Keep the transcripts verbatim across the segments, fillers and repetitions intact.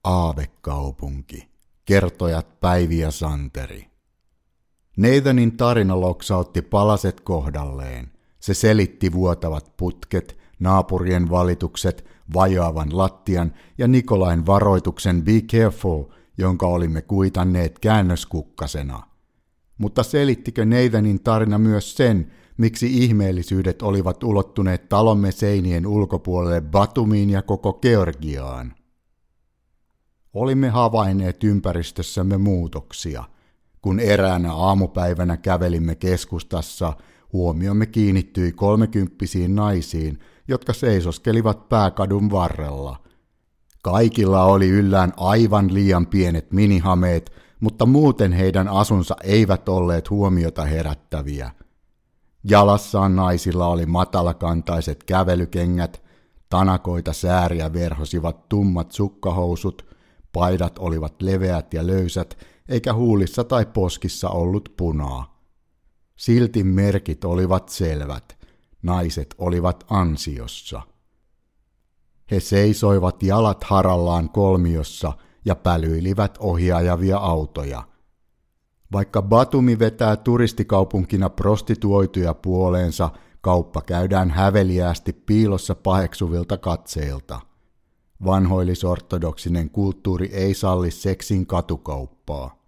Aavekaupunki. Kertojat Päivi ja Santeri. Nathanin tarina loksautti palaset kohdalleen. Se selitti vuotavat putket, naapurien valitukset, vajoavan lattian ja Nikolain varoituksen Be careful, jonka olimme kuitanneet käännöskukkasena. Mutta selittikö Nathanin tarina myös sen, miksi ihmeellisyydet olivat ulottuneet talomme seinien ulkopuolelle Batumiin ja koko Georgiaan? Olimme havainneet ympäristössämme muutoksia. Kun eräänä aamupäivänä kävelimme keskustassa, huomiomme kiinnittyi kolmekymppisiin naisiin, jotka seisoskelivat pääkadun varrella. Kaikilla oli yllään aivan liian pienet minihameet, mutta muuten heidän asunsa eivät olleet huomiota herättäviä. Jalassaan naisilla oli matalakantaiset kävelykengät, tanakoita sääriä verhosivat tummat sukkahousut, paidat olivat leveät ja löysät, eikä huulissa tai poskissa ollut punaa. Silti merkit olivat selvät. Naiset olivat ansiossa. He seisoivat jalat harallaan kolmiossa ja pälyilivät ohiajavia autoja. Vaikka Batumi vetää turistikaupunkina prostituoituja puoleensa, kauppa käydään häveliäästi piilossa paheksuvilta katseilta. Vanhoillisortodoksinen kulttuuri ei salli seksin katukauppaa.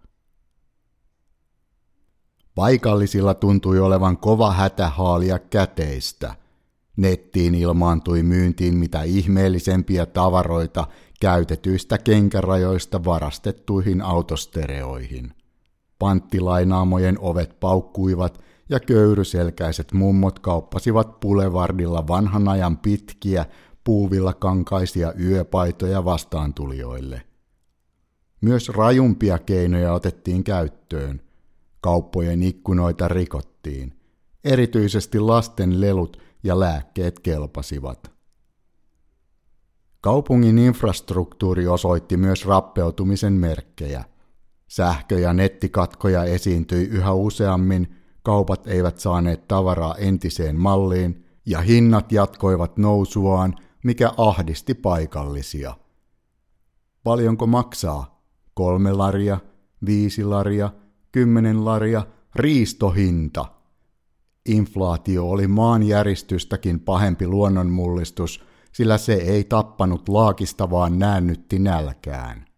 Paikallisilla tuntui olevan kova hätä haalia käteistä. Nettiin ilmaantui myyntiin mitä ihmeellisempiä tavaroita käytetyistä kenkärajoista varastettuihin autostereoihin. Panttilainaamojen ovet paukkuivat ja köyryselkäiset mummot kauppasivat Boulevardilla vanhan ajan pitkiä, puuvillakankaisia yöpaitoja vastaantulijoille. Myös rajumpia keinoja otettiin käyttöön. Kauppojen ikkunoita rikottiin. Erityisesti lasten lelut ja lääkkeet kelpasivat. Kaupungin infrastruktuuri osoitti myös rappeutumisen merkkejä. Sähkö- ja nettikatkoja esiintyi yhä useammin, kaupat eivät saaneet tavaraa entiseen malliin ja hinnat jatkoivat nousuaan, mikä ahdisti paikallisia. Paljonko maksaa? Kolme laria, viisi laria, kymmenen laria, riistohinta. Inflaatio oli maanjäristystäkin pahempi luonnonmullistus, sillä se ei tappanut laakista, vaan näännytti nälkään.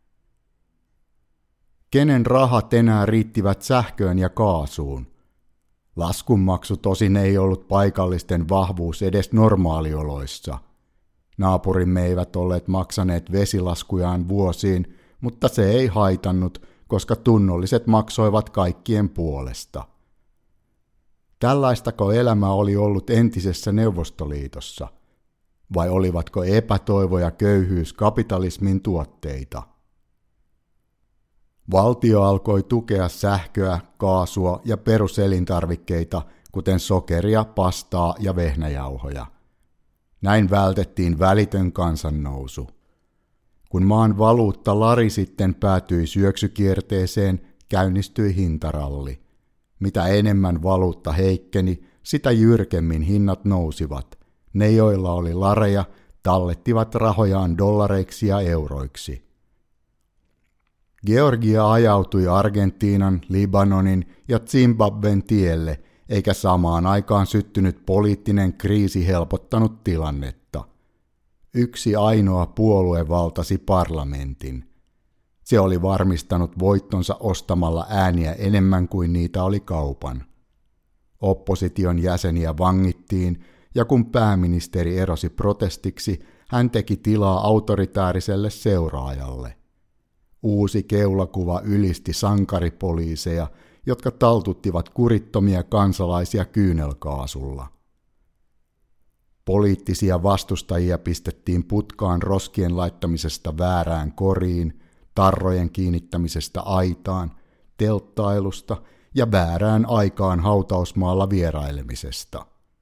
Kenen rahat enää riittivät sähköön ja kaasuun? Laskunmaksu tosin ei ollut paikallisten vahvuus edes normaalioloissa. Naapurimme eivät olleet maksaneet vesilaskujaan vuosiin, mutta se ei haitannut, koska tunnolliset maksoivat kaikkien puolesta. Tällaistako elämä oli ollut entisessä Neuvostoliitossa? Vai olivatko epätoivo ja köyhyys kapitalismin tuotteita? Valtio alkoi tukea sähköä, kaasua ja peruselintarvikkeita, kuten sokeria, pastaa ja vehnäjauhoja. Näin vältettiin välitön kansannousu. Kun maan valuutta lari sitten päätyi syöksykierteeseen, käynnistyi hintaralli. Mitä enemmän valuutta heikkeni, sitä jyrkemmin hinnat nousivat. Ne, joilla oli lareja, tallettivat rahojaan dollareiksi ja euroiksi. Georgia ajautui Argentiinan, Libanonin ja Zimbabwen tielle, eikä samaan aikaan syttynyt poliittinen kriisi helpottanut tilannetta. Yksi ainoa puolue valtasi parlamentin. Se oli varmistanut voittonsa ostamalla ääniä enemmän kuin niitä oli kaupan. Opposition jäseniä vangittiin, ja kun pääministeri erosi protestiksi, hän teki tilaa autoritääriselle seuraajalle. Uusi keulakuva ylisti sankaripoliiseja, jotka taltuttivat kurittomia kansalaisia kyynelkaasulla. Poliittisia vastustajia pistettiin putkaan roskien laittamisesta väärään koriin, tarrojen kiinnittämisestä aitaan, telttailusta ja väärään aikaan hautausmaalla vierailemisesta.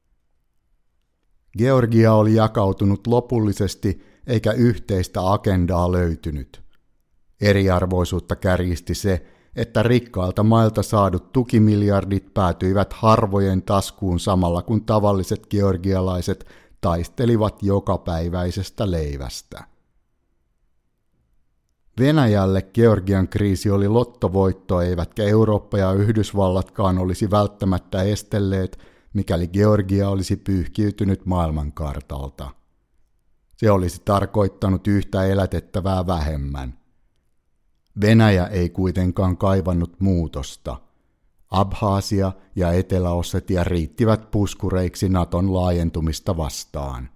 Georgia oli jakautunut lopullisesti eikä yhteistä agendaa löytynyt. Eriarvoisuutta kärjisti se, että rikkailta mailta saadut tukimiljardit päätyivät harvojen taskuun samalla kun tavalliset georgialaiset taistelivat jokapäiväisestä leivästä. Venäjälle Georgian kriisi oli lottovoitto, eivätkä Eurooppa ja Yhdysvallatkaan olisi välttämättä estelleet, mikäli Georgia olisi pyyhkiytynyt maailmankartalta. Se olisi tarkoittanut yhtä elätettävää vähemmän. Venäjä ei kuitenkaan kaivannut muutosta. Abhaasia ja Etelä-Ossetia riittivät puskureiksi Naton laajentumista vastaan.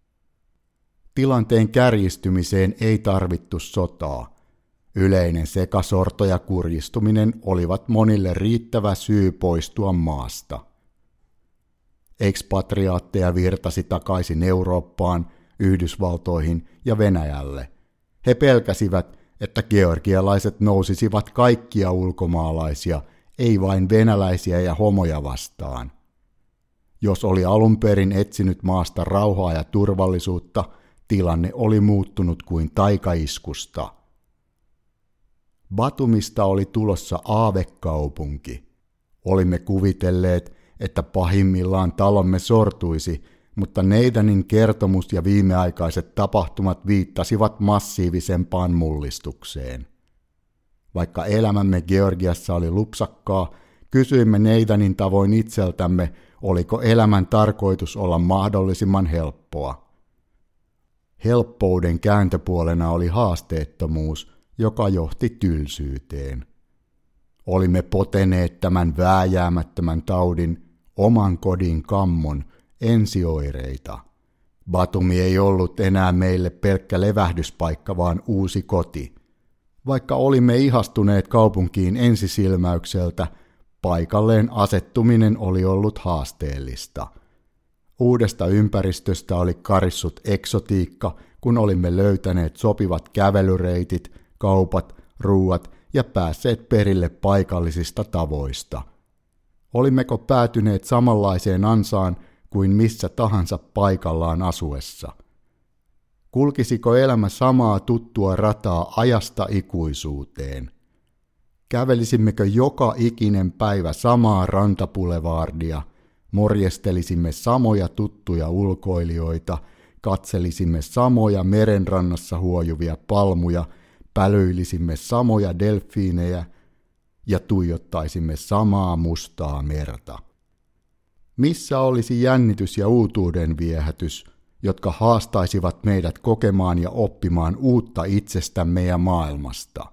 Tilanteen kärjistymiseen ei tarvittu sotaa. Yleinen sekasorto ja kurjistuminen olivat monille riittävä syy poistua maasta. Ekspatriaatteja virtasi takaisin Eurooppaan, Yhdysvaltoihin ja Venäjälle. He pelkäsivät, että georgialaiset nousisivat kaikkia ulkomaalaisia, ei vain venäläisiä ja homoja vastaan. Jos oli alun perin etsinyt maasta rauhaa ja turvallisuutta, tilanne oli muuttunut kuin taikaiskusta. Batumista oli tulossa aavekaupunki. Olimme kuvitelleet, että pahimmillaan talomme sortuisi, mutta Neidanin kertomus ja viimeaikaiset tapahtumat viittasivat massiivisempaan mullistukseen. Vaikka elämämme Georgiassa oli lupsakkaa, kysyimme Neidanin tavoin itseltämme, oliko elämän tarkoitus olla mahdollisimman helppoa. Helppouden kääntöpuolena oli haasteettomuus, joka johti tylsyyteen. Olimme poteneet tämän vääjäämättömän taudin, oman kodin kammon, ensioireita. Batumi ei ollut enää meille pelkkä levähdyspaikka, vaan uusi koti. Vaikka olimme ihastuneet kaupunkiin ensisilmäykseltä, paikalleen asettuminen oli ollut haasteellista. Uudesta ympäristöstä oli karissut eksotiikka, kun olimme löytäneet sopivat kävelyreitit, kaupat, ruuat ja päässeet perille paikallisista tavoista. Olimmeko päätyneet samanlaiseen ansaan kuin missä tahansa paikallaan asuessa? Kulkisiko elämä samaa tuttua rataa ajasta ikuisuuteen? Kävelisimmekö joka ikinen päivä samaa rantapulevardia, morjestelisimme samoja tuttuja ulkoilijoita, katselisimme samoja merenrannassa huojuvia palmuja, pälyilisimme samoja delfiinejä ja tuijottaisimme samaa mustaa merta. Missä olisi jännitys ja uutuuden viehätys, jotka haastaisivat meidät kokemaan ja oppimaan uutta itsestämme ja maailmasta?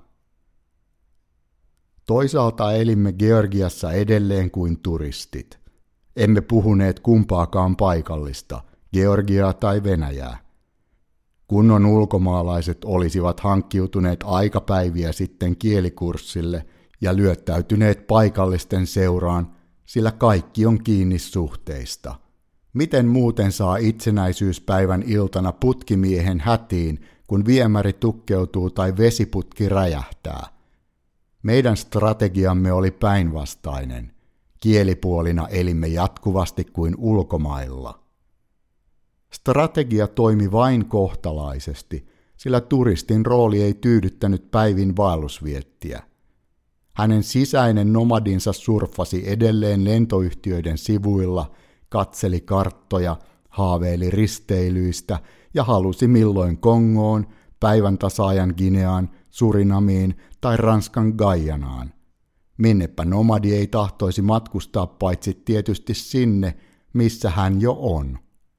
Toisaalta elimme Georgiassa edelleen kuin turistit. Emme puhuneet kumpaakaan paikallista, Georgiaa tai Venäjää. Kunnon ulkomaalaiset olisivat hankkiutuneet aikapäiviä sitten kielikurssille ja lyöttäytyneet paikallisten seuraan, sillä kaikki on kiinni suhteista. Miten muuten saa itsenäisyyspäivän iltana putkimiehen hätiin, kun viemäri tukkeutuu tai vesiputki räjähtää? Meidän strategiamme oli päinvastainen. Kielipuolina elimme jatkuvasti kuin ulkomailla. Strategia toimi vain kohtalaisesti, sillä turistin rooli ei tyydyttänyt päivin vaellusviettiä. Hänen sisäinen nomadinsa surffasi edelleen lentoyhtiöiden sivuilla, katseli karttoja, haaveili risteilyistä ja halusi milloin Kongoon, päivän tasaajan Gineaan, Surinamiin tai Ranskan Guyanaan. Minnepä nomadi ei tahtoisi matkustaa paitsi tietysti sinne, missä hän jo on.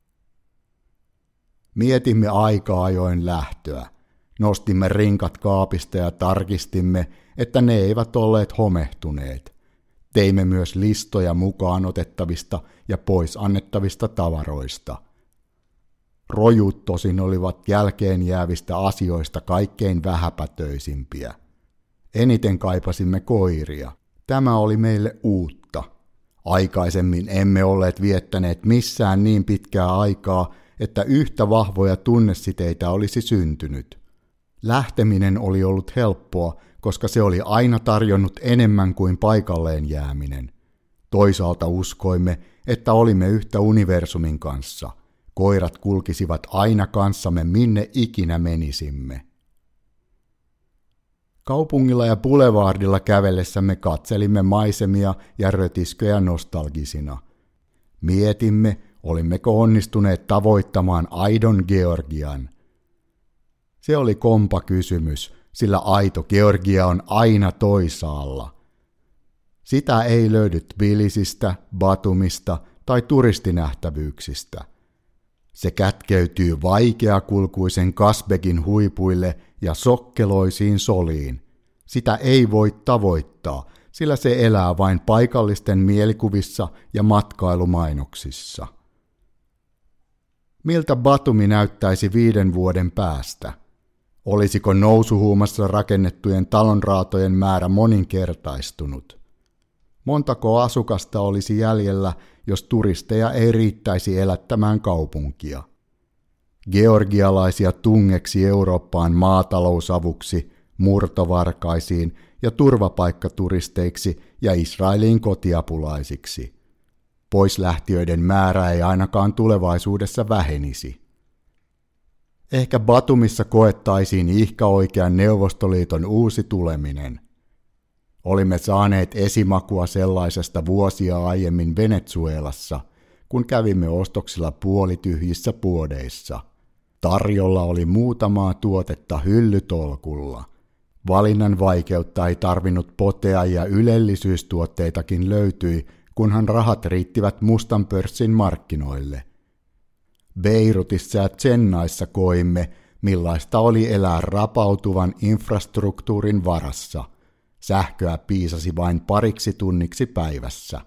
Mietimme aika ajoin lähtöä. Nostimme rinkat kaapista ja tarkistimme, että ne eivät olleet homehtuneet. Teimme myös listoja mukaan otettavista ja pois annettavista tavaroista. Rojut tosin olivat jälkeen jäävistä asioista kaikkein vähäpätöisimpiä. Eniten kaipasimme koiria. Tämä oli meille uutta. Aikaisemmin emme olleet viettäneet missään niin pitkää aikaa, että yhtä vahvoja tunnesiteitä olisi syntynyt. Lähteminen oli ollut helppoa, koska se oli aina tarjonnut enemmän kuin paikalleen jääminen. Toisaalta uskoimme, että olimme yhtä universumin kanssa. Koirat kulkisivat aina kanssamme minne ikinä menisimme. Kaupungilla ja boulevardilla kävellessämme katselimme maisemia ja rötisköjä nostalgisina. Mietimme, olimmeko onnistuneet tavoittamaan aidon Georgian. Se oli kompa kysymys, sillä aito Georgia on aina toisaalla. Sitä ei löydy Tbilisistä, Batumista tai turistinähtävyyksistä. Se kätkeytyy vaikeakulkuisen Kazbegin huipuille ja sokkeloisiin soliin. Sitä ei voi tavoittaa, sillä se elää vain paikallisten mielikuvissa ja matkailumainoksissa. Miltä Batumi näyttäisi viiden vuoden päästä? Olisiko nousuhuumassa rakennettujen talonraatojen määrä moninkertaistunut? Montako asukasta olisi jäljellä, jos turisteja ei riittäisi elättämään kaupunkia? Georgialaisia tungeksi Eurooppaan maatalousavuksi, murtovarkaisiin ja turvapaikkaturisteiksi ja Israeliin kotiapulaisiksi. Poislähtiöiden määrä ei ainakaan tulevaisuudessa vähenisi. Ehkä Batumissa koettaisiin ihkaoikean Neuvostoliiton uusi tuleminen. Olimme saaneet esimakua sellaisesta vuosia aiemmin Venezuelassa, kun kävimme ostoksilla puolityhjissä puodeissa. Tarjolla oli muutamaa tuotetta hyllytolkulla. Valinnan vaikeutta ei tarvinnut potea ja ylellisyystuotteitakin löytyi, kunhan rahat riittivät mustan pörssin markkinoille. Beirutissa ja Tsennaissa koimme, millaista oli elää rapautuvan infrastruktuurin varassa. Sähköä piisasi vain pariksi tunniksi päivässä.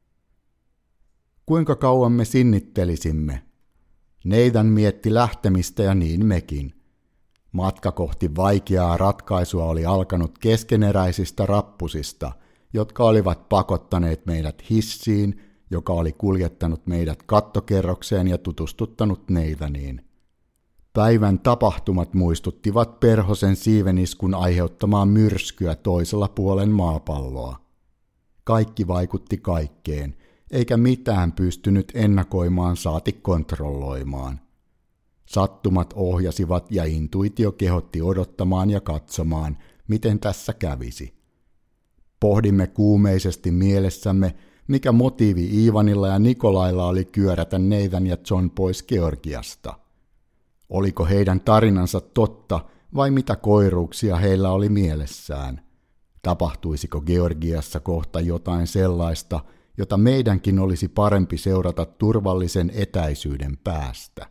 Kuinka kauan me sinnittelisimme? Neithan mietti lähtemistä ja niin mekin. Matka kohti vaikeaa ratkaisua oli alkanut keskeneräisistä rappusista, jotka olivat pakottaneet meidät hissiin, joka oli kuljettanut meidät kattokerrokseen ja tutustuttanut Neithaniin. Päivän tapahtumat muistuttivat perhosen siiveniskun aiheuttamaa myrskyä toisella puolen maapalloa. Kaikki vaikutti kaikkeen, eikä mitään pystynyt ennakoimaan saati kontrolloimaan. Sattumat ohjasivat ja intuitio kehotti odottamaan ja katsomaan, miten tässä kävisi. Pohdimme kuumeisesti mielessämme, mikä motiivi Ivanilla ja Nikolailla oli kyörätä Nathan ja John pois Georgiasta. Oliko heidän tarinansa totta vai mitä koiruuksia heillä oli mielessään? Tapahtuisiko Georgiassa kohta jotain sellaista, jota meidänkin olisi parempi seurata turvallisen etäisyyden päästä?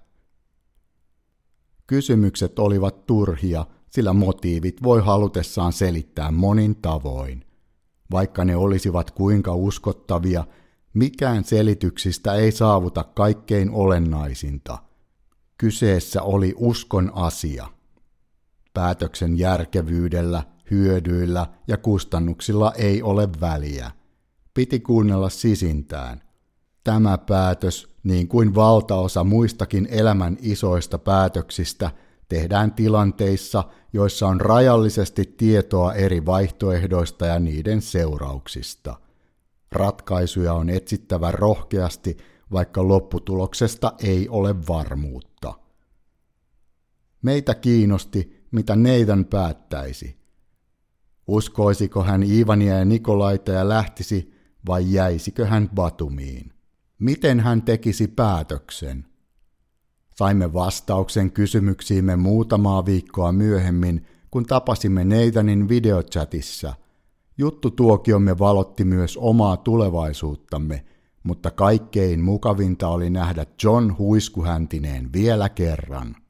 Kysymykset olivat turhia, sillä motiivit voi halutessaan selittää monin tavoin. Vaikka ne olisivat kuinka uskottavia, mikään selityksistä ei saavuta kaikkein olennaisinta. Kyseessä oli uskon asia. Päätöksen järkevyydellä, hyödyillä ja kustannuksilla ei ole väliä. Piti kuunnella sisintään. Tämä päätös, niin kuin valtaosa muistakin elämän isoista päätöksistä, tehdään tilanteissa, joissa on rajallisesti tietoa eri vaihtoehdoista ja niiden seurauksista. Ratkaisuja on etsittävä rohkeasti, vaikka lopputuloksesta ei ole varmuutta. Meitä kiinnosti, mitä Nathan päättäisi. Uskoisiko hän Ivania ja Nikolaita ja lähtisi, vai jäisikö hän Batumiin? Miten hän tekisi päätöksen? Saimme vastauksen kysymyksiimme muutamaa viikkoa myöhemmin, kun tapasimme Nathanin videochatissa. Juttutuokiomme valotti myös omaa tulevaisuuttamme, mutta kaikkein mukavinta oli nähdä John huiskuhäntineen vielä kerran.